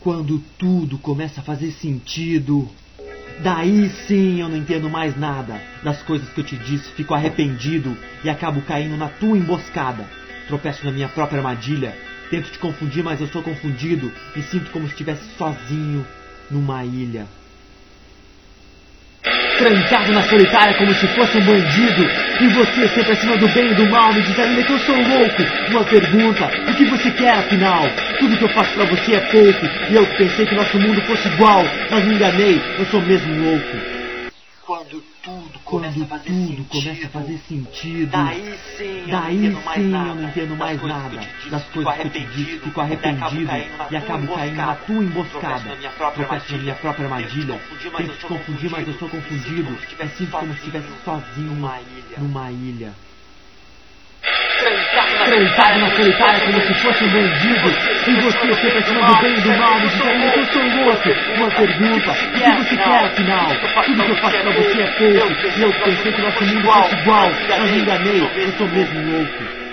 Quando tudo começa a fazer sentido, daí sim eu não entendo mais nada das coisas que eu te disse, fico arrependido e acabo caindo na tua emboscada. Tropeço na minha própria armadilha, tento te confundir, mas eu sou confundido e sinto como se estivesse sozinho numa ilha. Trancado na solitária como se fosse um bandido, e você sempre acima do bem e do mal, me diz ainda que eu sou louco. Uma pergunta, o que você quer afinal? Tudo que eu faço pra você é pouco, e eu pensei que nosso mundo fosse igual, mas me enganei, eu sou mesmo louco. Quando tudo começa a fazer sentido, daí sim eu não entendo mais nada das coisas que eu te disse, fico arrependido e acabo caindo na tua emboscada. Tropeço na minha própria armadilha, tento te confundir, mas eu sou confundido e sinto como se estivesse sozinho numa ilha. Trancado na solitária como se fosse um bandido, e você sempre acima do bem e do mal, me diz ainda que eu sou louco. Uma pergunta, o que você quer afinal? Tudo que eu faço pra você é pouco, e eu pensei que nosso mundo fosse igual, mas me enganei, eu sou mesmo louco.